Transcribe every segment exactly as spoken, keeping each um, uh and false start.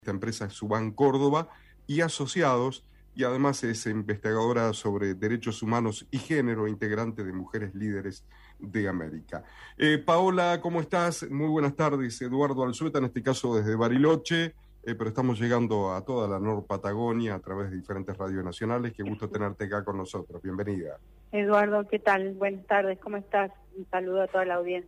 Esta empresa es Subán Córdoba y Asociados, y además es investigadora sobre derechos humanos y género, integrante de Mujeres Líderes de América. Eh, Paola, ¿cómo estás? Muy buenas tardes. Eduardo Alzueta, en este caso desde Bariloche, eh, pero estamos llegando a toda la Nor Patagonia a través de diferentes radios nacionales. Qué gusto tenerte acá con nosotros. Bienvenida. Eduardo, ¿qué tal? Buenas tardes, ¿cómo estás? Un saludo a toda la audiencia.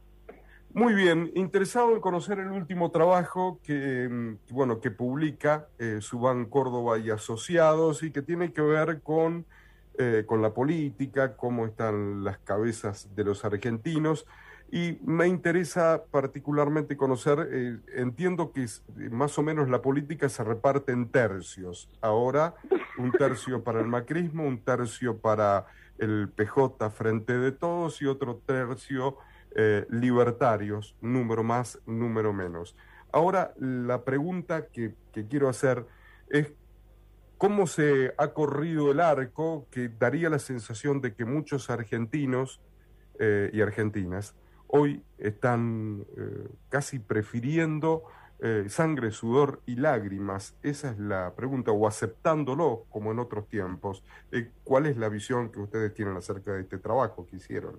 Muy bien, interesado en conocer el último trabajo que, bueno, que publica eh, Subán Córdoba y Asociados y que tiene que ver con, eh, con la política, cómo están las cabezas de los argentinos. Y me interesa particularmente conocer, eh, entiendo que es, más o menos la política se reparte en tercios. Ahora, un tercio para el macrismo, un tercio para el P J Frente de Todos y otro tercio Eh, libertarios, número más, número menos. Ahora, la pregunta que, que quiero hacer es cómo se ha corrido el arco, que daría la sensación de que muchos argentinos eh, y argentinas hoy están eh, casi prefiriendo eh, sangre, sudor y lágrimas. Esa es la pregunta, o aceptándolo como en otros tiempos. Eh, ¿Cuál es la visión que ustedes tienen acerca de este trabajo que hicieron?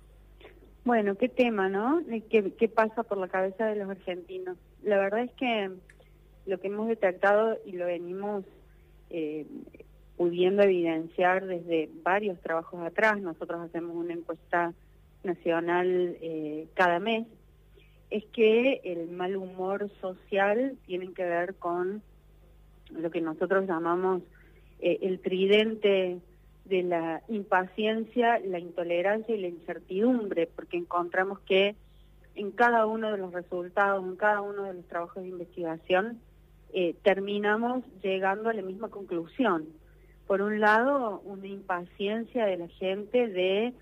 Bueno, qué tema, ¿no? ¿Qué, qué pasa por la cabeza de los argentinos? La verdad es que lo que hemos detectado y lo venimos eh, pudiendo evidenciar desde varios trabajos atrás, nosotros hacemos una encuesta nacional eh, cada mes, es que el mal humor social tiene que ver con lo que nosotros llamamos eh, el tridente de la impaciencia, la intolerancia y la incertidumbre, porque encontramos que en cada uno de los resultados, en cada uno de los trabajos de investigación, eh, terminamos llegando a la misma conclusión. Por un lado, una impaciencia de la gente de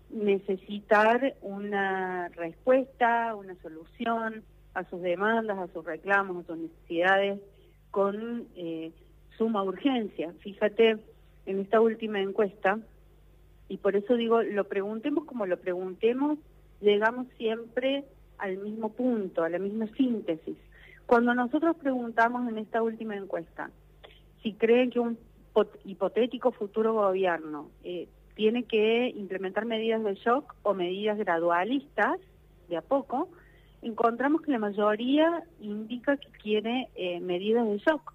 necesitar una respuesta, una solución a sus demandas, a sus reclamos, a sus necesidades, con eh, suma urgencia. Fíjate, en esta última encuesta, y por eso digo, lo preguntemos como lo preguntemos, llegamos siempre al mismo punto, a la misma síntesis. Cuando nosotros preguntamos en esta última encuesta si creen que un hipotético futuro gobierno eh, tiene que implementar medidas de shock o medidas gradualistas, de a poco, encontramos que la mayoría indica que quiere eh, medidas de shock.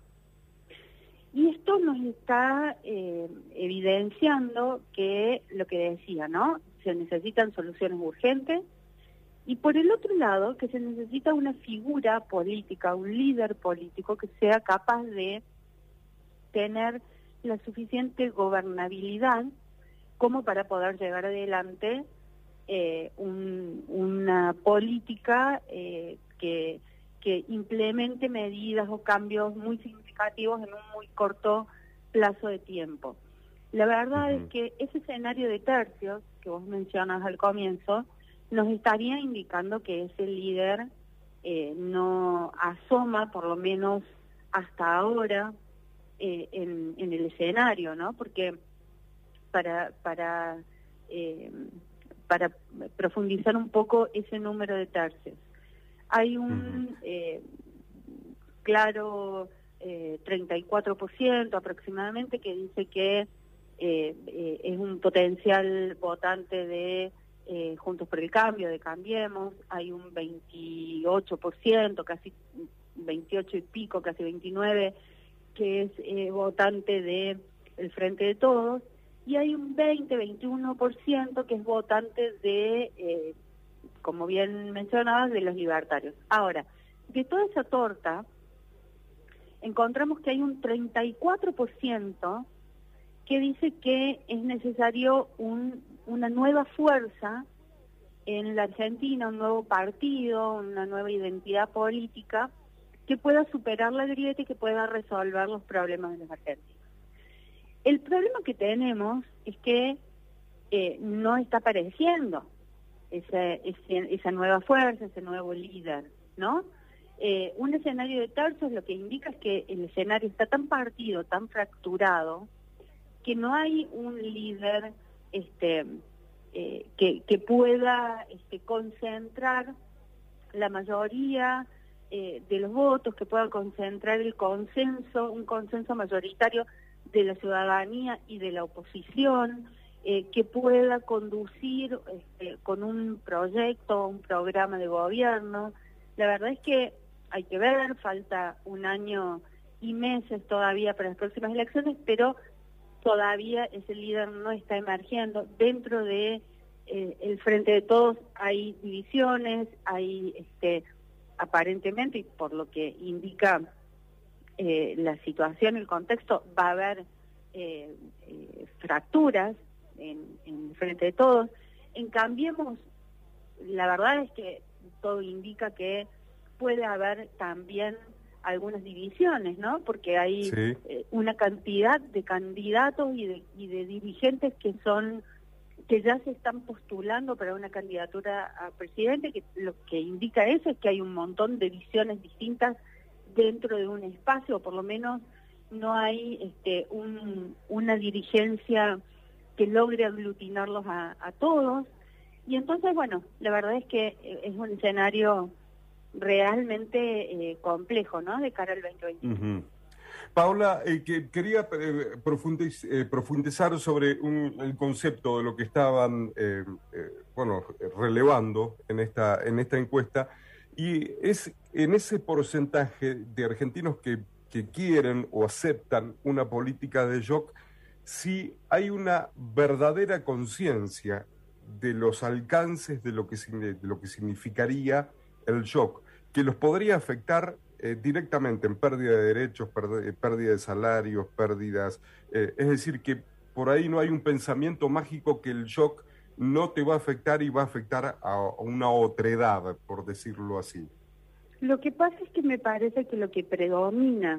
Y esto nos está eh, evidenciando que lo que decía, ¿no? Se necesitan soluciones urgentes y por el otro lado que se necesita una figura política, un líder político que sea capaz de tener la suficiente gobernabilidad como para poder llevar adelante eh, un, una política eh, que... que implemente medidas o cambios muy significativos en un muy corto plazo de tiempo. La verdad uh-huh. es que ese escenario de tercios que vos mencionas al comienzo nos estaría indicando que ese líder eh, no asoma, por lo menos hasta ahora, eh, en, en el escenario, ¿no? Porque para, para, eh, para profundizar un poco ese número de tercios, hay un eh, claro eh, treinta y cuatro por ciento aproximadamente que dice que eh, eh, es un potencial votante de eh, Juntos por el Cambio, de Cambiemos. Hay un veintiocho por ciento, casi veintiocho y pico, casi veintinueve, que es eh, votante de el Frente de Todos, y hay un veinte, veintiuno por ciento que es votante de... Eh, como bien mencionabas, de los libertarios. Ahora, de toda esa torta, encontramos que hay un treinta y cuatro por ciento que dice que es necesario un, una nueva fuerza en la Argentina, un nuevo partido, una nueva identidad política que pueda superar la grieta y que pueda resolver los problemas de los argentinos. El problema que tenemos es que eh, no está apareciendo Esa, esa nueva fuerza, ese nuevo líder, ¿no? Eh, un escenario de tercios lo que indica es que el escenario está tan partido, tan fracturado, que no hay un líder este, eh, que, que pueda este, concentrar la mayoría eh, de los votos, que pueda concentrar el consenso, un consenso mayoritario de la ciudadanía y de la oposición, eh, que pueda conducir este, con un proyecto, un programa de gobierno. La verdad es que hay que ver, falta un año y meses todavía para las próximas elecciones, pero todavía ese líder no está emergiendo. Dentro de eh, el Frente de Todos hay divisiones, hay este, aparentemente, y por lo que indica eh, la situación, el contexto, va a haber eh, eh, fracturas en, en el Frente de Todos. En Cambiemos, la verdad es que todo indica que puede haber también algunas divisiones, ¿no? Porque hay sí. eh, una cantidad de candidatos y de, y de dirigentes que son que ya se están postulando para una candidatura a presidente, que lo que indica eso es que hay un montón de visiones distintas dentro de un espacio, o por lo menos no hay este, un, una dirigencia que logre aglutinarlos a, a todos. Y entonces, bueno, la verdad es que es un escenario realmente eh, complejo, ¿no?, de cara al veinte veintiuno. Uh-huh. Paula, eh, que quería eh, profundiz, eh, profundizar sobre un, el concepto de lo que estaban, eh, eh, bueno, relevando en esta, en esta encuesta, y es en ese porcentaje de argentinos que, que quieren o aceptan una política de shock, si hay una verdadera conciencia de los alcances de lo que, de lo que significaría el shock, que los podría afectar eh, directamente en pérdida de derechos, perd- pérdida de salarios, pérdidas, eh, es decir, que por ahí no hay un pensamiento mágico que el shock no te va a afectar y va a afectar a, a una otredad, por decirlo así. Lo que pasa es que me parece que lo que predomina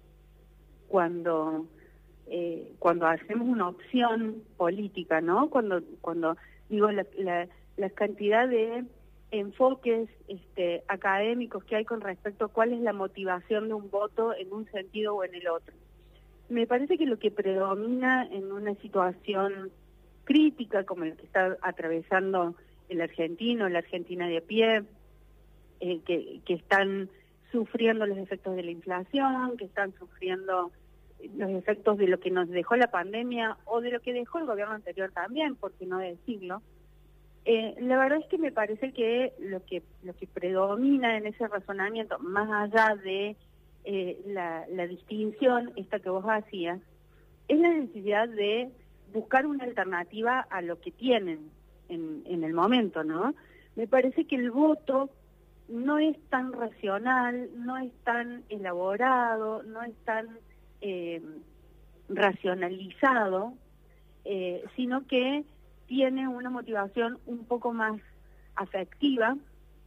cuando eh, cuando hacemos una opción política, ¿no? Cuando cuando digo la, la, la cantidad de enfoques este, académicos que hay con respecto a cuál es la motivación de un voto en un sentido o en el otro. Me parece que lo que predomina en una situación crítica como la que está atravesando el argentino, la Argentina de a pie, eh, que, que están sufriendo los efectos de la inflación, que están sufriendo los efectos de lo que nos dejó la pandemia o de lo que dejó el gobierno anterior también, por qué no decirlo. Eh, la verdad es que me parece que lo que lo que predomina en ese razonamiento, más allá de eh, la, la distinción esta que vos hacías, es la necesidad de buscar una alternativa a lo que tienen en, en el momento, ¿no? Me parece que el voto no es tan racional, no es tan elaborado, no es tan eh, racionalizado, eh, sino que tiene una motivación un poco más afectiva,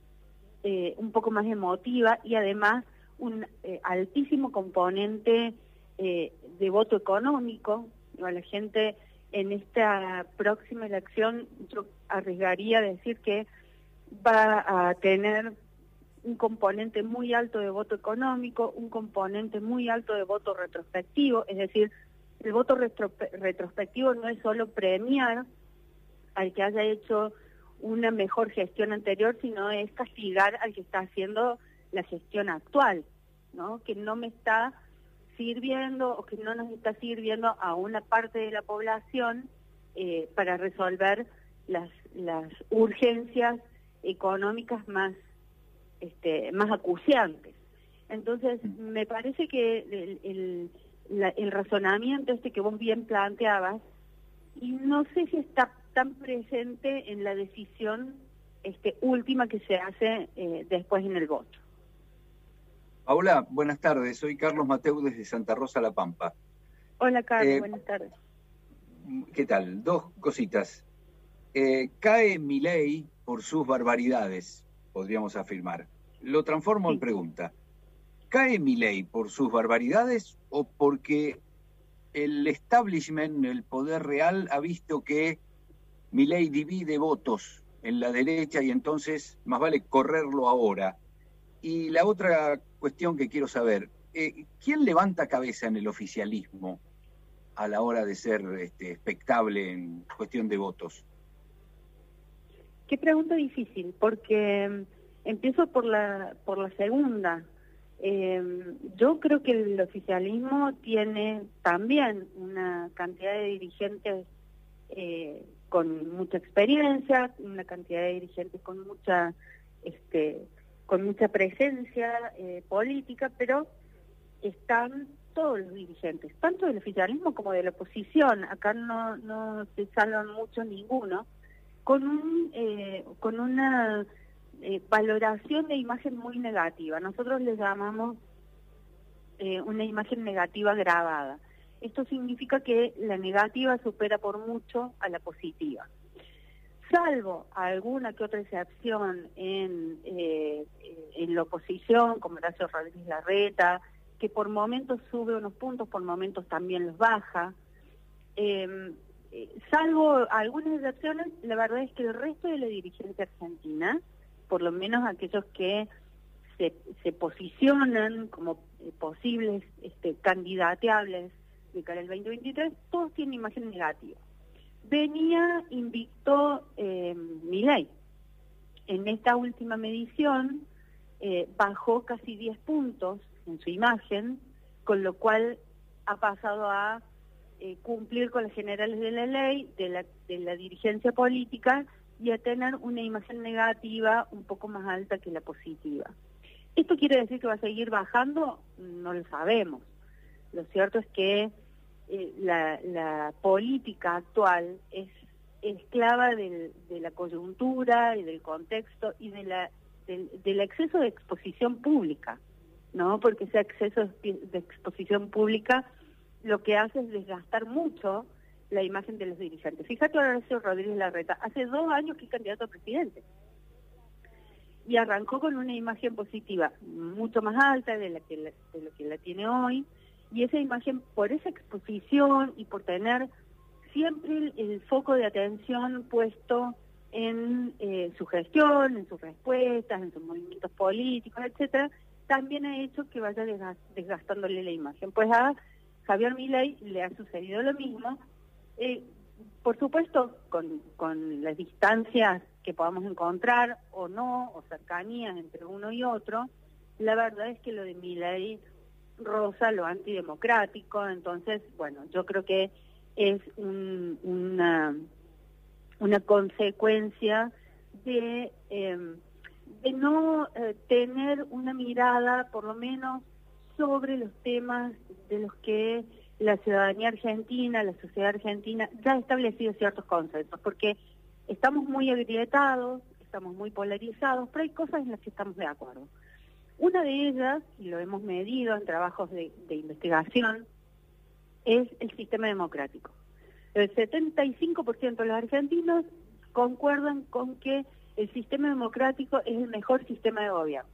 eh, un poco más emotiva y además un eh, altísimo componente eh, de voto económico. A la gente en esta próxima elección yo arriesgaría decir que va a tener un componente muy alto de voto económico, un componente muy alto de voto retrospectivo, es decir, el voto retro, retrospectivo no es solo premiar al que haya hecho una mejor gestión anterior, sino es castigar al que está haciendo la gestión actual, ¿no? Que no me está sirviendo o que no nos está sirviendo a una parte de la población eh, para resolver las, las urgencias económicas más, este, más acuciantes. Entonces, me parece que el, el, la, el razonamiento este que vos bien planteabas, y no sé si está tan presente en la decisión este, última que se hace eh, después en el voto. Paula, buenas tardes. Soy Carlos Mateu desde Santa Rosa, La Pampa. Hola, Carlos, eh, buenas tardes. ¿Qué tal? Dos cositas. Eh, cae Milei por sus barbaridades, podríamos afirmar. Lo transformo sí. en pregunta. ¿Cae Milei por sus barbaridades o porque el establishment, el poder real, ha visto que Milei divide votos en la derecha y entonces más vale correrlo ahora? Y la otra cuestión que quiero saber, eh, ¿quién levanta cabeza en el oficialismo a la hora de ser este, expectable en cuestión de votos? Qué pregunta difícil, porque Empiezo por la, por la segunda. Eh, yo creo que el oficialismo tiene también una cantidad de dirigentes eh, con mucha experiencia, una cantidad de dirigentes con mucha este con mucha presencia eh, política, pero están todos los dirigentes, tanto del oficialismo como de la oposición. Acá no no se salvan mucho ninguno, con un eh, con una eh, valoración de imagen muy negativa. Nosotros le llamamos eh, una imagen negativa grabada. Esto significa que la negativa supera por mucho a la positiva. Salvo alguna que otra excepción en, eh, en la oposición, como Horacio Rodríguez Larreta, que por momentos sube unos puntos, por momentos también los baja. Eh, eh, salvo algunas excepciones, la verdad es que el resto de la dirigencia argentina, por lo menos aquellos que se, se posicionan como eh, posibles este, candidateables de cara al veinte veintitrés, todos tienen imagen negativa. Venía invicto eh, Milei. En esta última medición eh, bajó casi diez puntos en su imagen, con lo cual ha pasado a eh, cumplir con las generales de la ley, de la, de la dirigencia política, y a tener una imagen negativa un poco más alta que la positiva. ¿Esto quiere decir que va a seguir bajando? No lo sabemos. Lo cierto es que eh, la, la política actual es esclava del, de la coyuntura y del contexto y de la, del, del exceso de exposición pública, ¿no? Porque ese exceso de exposición pública lo que hace es desgastar mucho la imagen de los dirigentes. Fíjate, Horacio Rodríguez Larreta, hace dos años que es candidato a presidente y arrancó con una imagen positiva mucho más alta de la que la, de lo que la tiene hoy, y esa imagen, por esa exposición y por tener siempre el, el foco de atención puesto en eh, su gestión, en sus respuestas, en sus movimientos políticos, etcétera, también ha hecho que vaya desgastándole la imagen. Pues a Javier Milei le ha sucedido lo mismo, eh, por supuesto con, con las distancias que podamos encontrar o no, o cercanías entre uno y otro. La verdad es que lo de Milei roza lo antidemocrático. Entonces, bueno, yo creo que es un, una, una consecuencia de, eh, de no eh, tener una mirada, por lo menos, sobre los temas de los que la ciudadanía argentina, la sociedad argentina, ya ha establecido ciertos conceptos, porque estamos muy agrietados, estamos muy polarizados, pero hay cosas en las que estamos de acuerdo. Una de ellas, y lo hemos medido en trabajos de, de investigación, es el sistema democrático. El setenta y cinco por ciento de los argentinos concuerdan con que el sistema democrático es el mejor sistema de gobierno,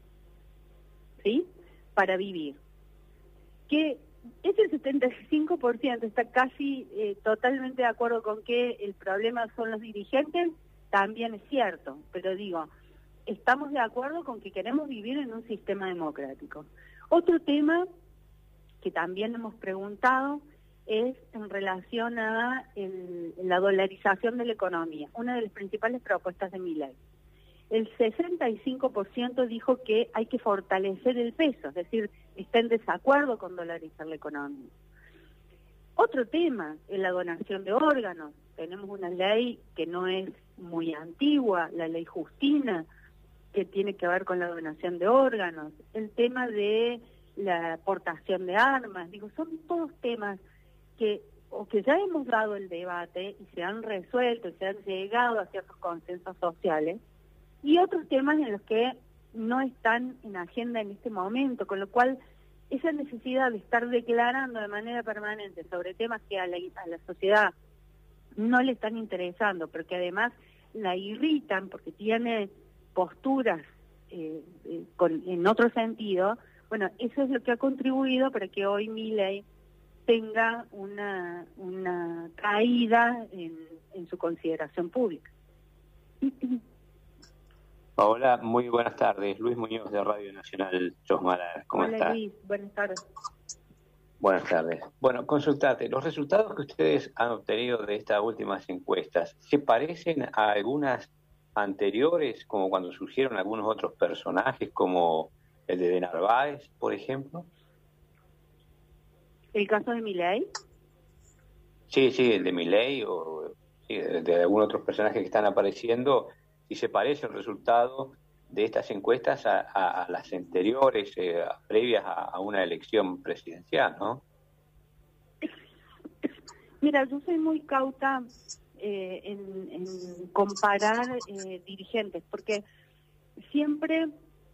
¿sí?, para vivir. Que ese setenta y cinco por ciento está casi eh, totalmente de acuerdo con que el problema son los dirigentes, también es cierto, pero digo, estamos de acuerdo con que queremos vivir en un sistema democrático. Otro tema que también hemos preguntado es en relación a el, la dolarización de la economía, una de las principales propuestas de Milei. El sesenta y cinco por ciento dijo que hay que fortalecer el peso, es decir, está en desacuerdo con dolarizar la economía. Otro tema es la donación de órganos. Tenemos una ley que no es muy antigua, la ley Justina, que tiene que ver con la donación de órganos. El tema de la aportación de armas, digo, son todos temas que o que ya hemos dado el debate y se han resuelto, y se han llegado a ciertos consensos sociales, y otros temas en los que no están en agenda en este momento, con lo cual esa necesidad de estar declarando de manera permanente sobre temas que a la, a la sociedad no le están interesando, pero que además la irritan porque tiene posturas eh, eh, con, en otro sentido, bueno, eso es lo que ha contribuido para que hoy Milei tenga una, una caída en, en su consideración pública. Hola, muy buenas tardes. Luis Muñoz de Radio Nacional Chosmalal. ¿Cómo Hola, estás? Luis, buenas tardes. Buenas tardes. Bueno, consultate, los resultados que ustedes han obtenido de estas últimas encuestas, ¿se parecen a algunas anteriores, como cuando surgieron algunos otros personajes, como el de, de Narváez, por ejemplo? ¿El caso de Milei? Sí, sí, el de Milei o sí, de, de algunos otros personajes que están apareciendo, si se parece el resultado de estas encuestas a, a, a las anteriores, eh, previas a, a una elección presidencial, ¿no? Mira, yo soy muy cauta eh, en, en comparar eh, dirigentes, porque siempre,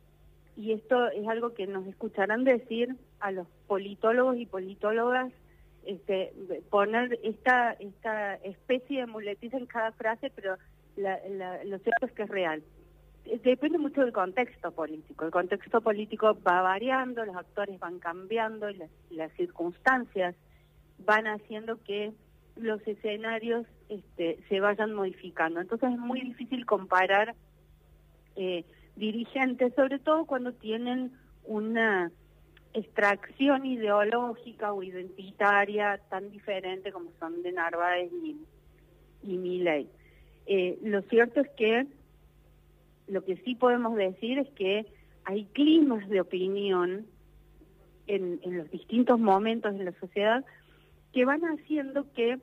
y esto es algo que nos escucharán decir a los politólogos y politólogas, este, poner esta esta especie de muletilla en cada frase, pero la, la, lo cierto es que es real. Depende mucho del contexto político. El contexto político va variando, los actores van cambiando, y las, las circunstancias van haciendo que los escenarios este, se vayan modificando. Entonces es muy difícil comparar eh, dirigentes, sobre todo cuando tienen una extracción ideológica o identitaria tan diferente como son de Narváez y, y Milei. Eh, lo cierto es que lo que sí podemos decir es que hay climas de opinión en, en los distintos momentos de la sociedad que van haciendo que,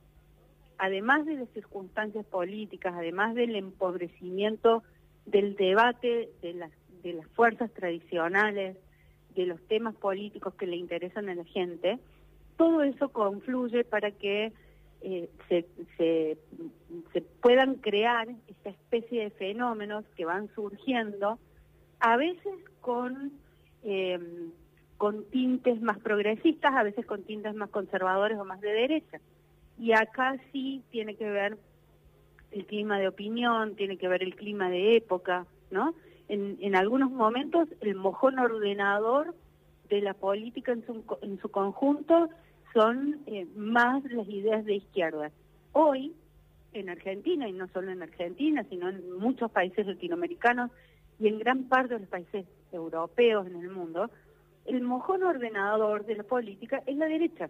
además de las circunstancias políticas, además del empobrecimiento del debate de las, de las fuerzas tradicionales, de los temas políticos que le interesan a la gente, todo eso confluye para que eh, se, se, se puedan crear esta especie de fenómenos que van surgiendo, a veces con, eh, con tintes más progresistas, a veces con tintes más conservadores o más de derecha. Y acá sí tiene que ver el clima de opinión, tiene que ver el clima de época, ¿no? En, en algunos momentos el mojón ordenador de la política en su, en su conjunto son eh, más las ideas de izquierda. Hoy, en Argentina, y no solo en Argentina, sino en muchos países latinoamericanos y en gran parte de los países europeos en el mundo, el mojón ordenador de la política es la derecha.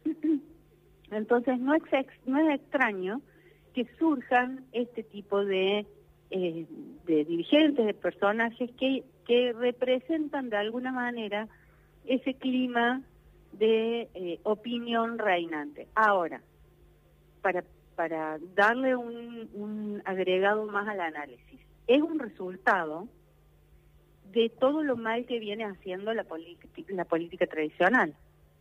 Entonces no es, ex, no es extraño que surjan este tipo de, eh, de dirigentes, de personajes que, que representan de alguna manera ese clima de eh, opinión reinante. Ahora, para, para darle un, un agregado más al análisis, es un resultado de todo lo mal que viene haciendo la, la política tradicional,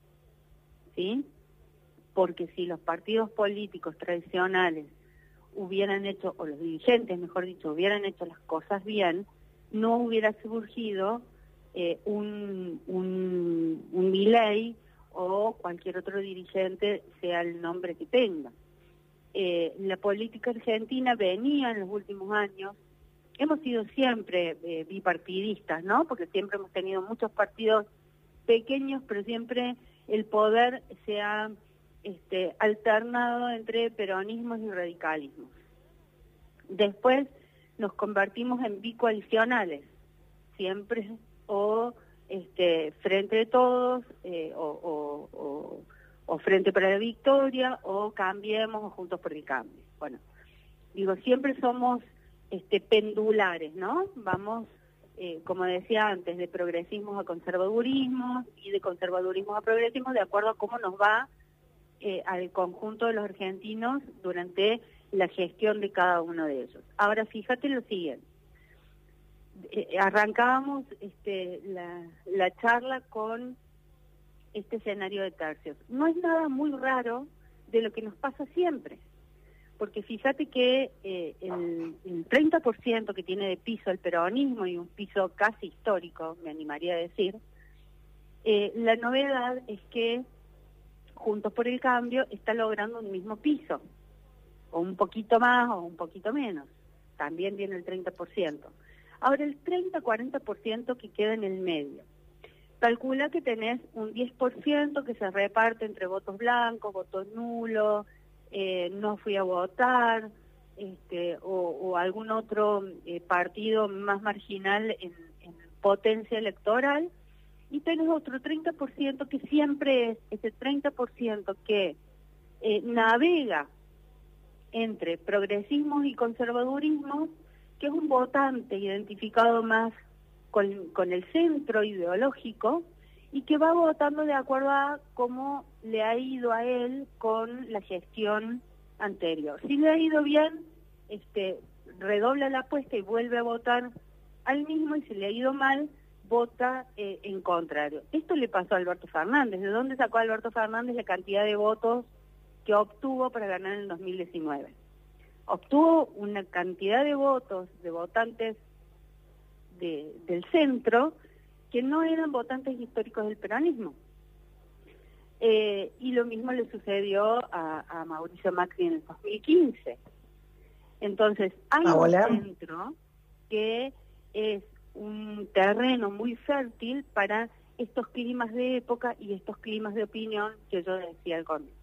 ¿sí? Porque si los partidos políticos tradicionales hubieran hecho, o los dirigentes, mejor dicho, hubieran hecho las cosas bien, no hubiera surgido eh, un, un, un Milei o cualquier otro dirigente, sea el nombre que tenga. Eh, la política argentina venía en los últimos años, hemos sido siempre eh, bipartidistas, ¿no? Porque siempre hemos tenido muchos partidos pequeños, pero siempre el poder se ha este, alternado entre peronismos y radicalismos. Después nos convertimos en bicoalicionales, siempre o este, Frente de Todos, eh, o, o, o, o Frente para la Victoria, o Cambiemos, o Juntos por el Cambio. Bueno, digo, siempre somos este, pendulares, ¿no? Vamos, eh, como decía antes, de progresismo a conservadurismo y de conservadurismo a progresismo, de acuerdo a cómo nos va eh, al conjunto de los argentinos durante la gestión de cada uno de ellos. Ahora, fíjate lo siguiente. Eh, arrancábamos este, la, la charla con este escenario de tercios. No es nada muy raro de lo que nos pasa siempre, porque fíjate que eh, el, el treinta por ciento que tiene de piso el peronismo, y un piso casi histórico, me animaría a decir, eh, la novedad es que Juntos por el Cambio está logrando un mismo piso, o un poquito más o un poquito menos, también tiene el treinta por ciento. Ahora el treinta a cuarenta por ciento que queda en el medio. Calcula que tenés un diez por ciento que se reparte entre votos blancos, votos nulos, eh, no fui a votar, este, o, o algún otro eh, partido más marginal en, en potencia electoral, y tenés otro treinta por ciento que siempre es ese treinta por ciento que eh, navega entre progresismos y conservadurismos, que es un votante identificado más con, con el centro ideológico y que va votando de acuerdo a cómo le ha ido a él con la gestión anterior. Si le ha ido bien, este, redobla la apuesta y vuelve a votar al mismo, y si le ha ido mal, vota eh, en contrario. Esto le pasó a Alberto Fernández. ¿De dónde sacó Alberto Fernández la cantidad de votos que obtuvo para ganar en el dos mil diecinueve? Obtuvo una cantidad de votos de votantes de, del centro que no eran votantes históricos del peronismo. Eh, y lo mismo le sucedió a, a Mauricio Macri en el dos mil quince. Entonces, hay ah, un centro que es un terreno muy fértil para estos climas de época y estos climas de opinión que yo decía al comienzo.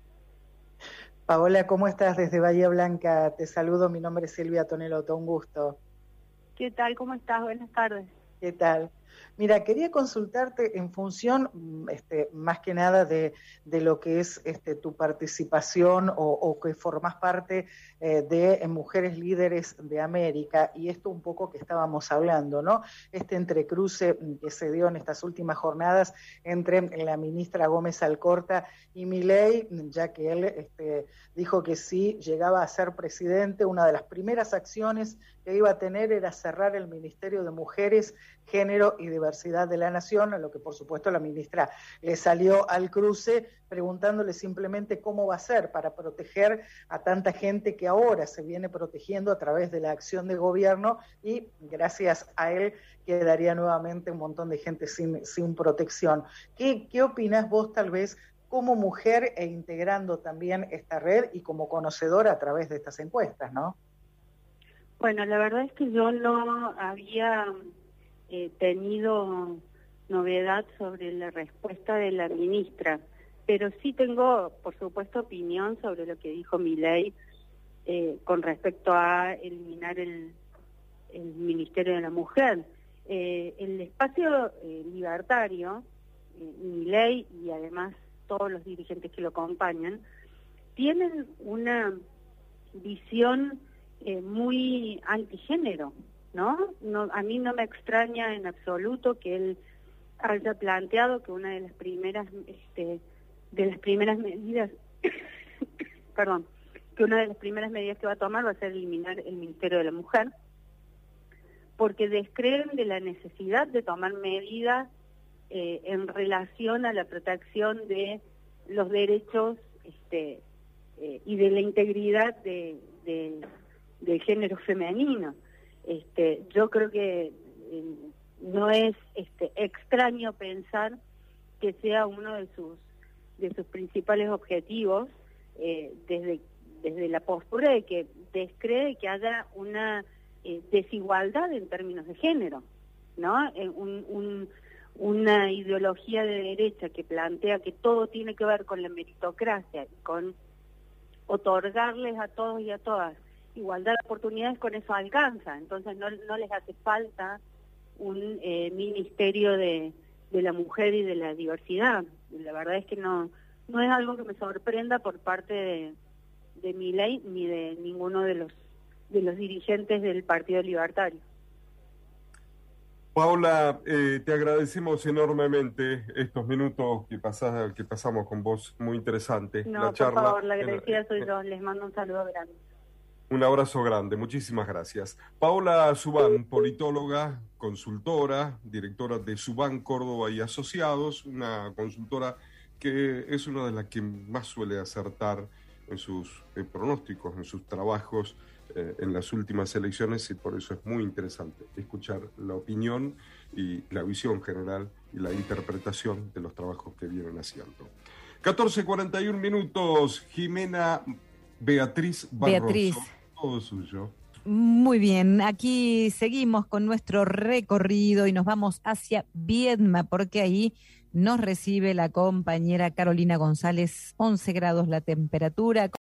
Paola, ¿cómo estás? Desde Bahía Blanca te saludo, mi nombre es Silvia Tonelotto, un gusto. ¿Qué tal? ¿Cómo estás? Buenas tardes. ¿Qué tal? Mira, quería consultarte en función, este, más que nada, de, de lo que es este, tu participación o, o que formás parte eh, de Mujeres Líderes de América, y esto un poco que estábamos hablando, ¿no? Este entrecruce que se dio en estas últimas jornadas entre la ministra Gómez Alcorta y Milei, ya que él este, dijo que si llegaba a ser presidente, una de las primeras acciones que iba a tener era cerrar el Ministerio de Mujeres, Género y Diversidad de la Nación, a lo que por supuesto la ministra le salió al cruce preguntándole simplemente cómo va a ser para proteger a tanta gente que ahora se viene protegiendo a través de la acción de gobierno, y gracias a él quedaría nuevamente un montón de gente sin, sin protección. ¿Qué, qué opinás vos tal vez como mujer e integrando también esta red y como conocedora a través de estas encuestas, ¿no? Bueno, la verdad es que yo no había eh, tenido novedad sobre la respuesta de la ministra, pero sí tengo, por supuesto, opinión sobre lo que dijo Milei eh, con respecto a eliminar el, el Ministerio de la Mujer. Eh, el espacio eh, libertario, eh, Milei y además todos los dirigentes que lo acompañan, tienen una visión Eh, muy antigénero, ¿no? ¿no? A mí no me extraña en absoluto que él haya planteado que una de las primeras, este, de las primeras medidas, perdón, que una de las primeras medidas que va a tomar va a ser eliminar el Ministerio de la Mujer, porque descreen de la necesidad de tomar medidas eh, en relación a la protección de los derechos este, eh, y de la integridad de, de del género femenino. Este, yo creo que eh, no es este, extraño pensar que sea uno de sus de sus principales objetivos eh, desde desde la postura de que descree que haya una eh, desigualdad en términos de género, ¿no? Eh, un, un, una ideología de derecha que plantea que todo tiene que ver con la meritocracia, con otorgarles a todos y a todas igualdad de oportunidades, con eso alcanza. Entonces no, no les hace falta un eh, ministerio de, de la mujer y de la diversidad. La verdad es que no no es algo que me sorprenda por parte de, de Milei ni de ninguno de los de los dirigentes del Partido Libertario. Paola, eh, te agradecemos enormemente estos minutos que, pasás, que pasamos con vos, muy interesante. No, la por charla, favor, la agradecida soy yo, les mando un saludo grande. Un abrazo grande, muchísimas gracias. Paola Subán, politóloga, consultora, directora de Subán Córdoba y Asociados, una consultora que es una de las que más suele acertar en sus eh, pronósticos, en sus trabajos eh, en las últimas elecciones, y por eso es muy interesante escuchar la opinión y la visión general y la interpretación de los trabajos que vienen haciendo. catorce cuarenta y un minutos, Jimena Beatriz Barroso. Beatriz. Todo suyo. Muy bien, aquí seguimos con nuestro recorrido y nos vamos hacia Viedma, porque ahí nos recibe la compañera Carolina González, once grados la temperatura.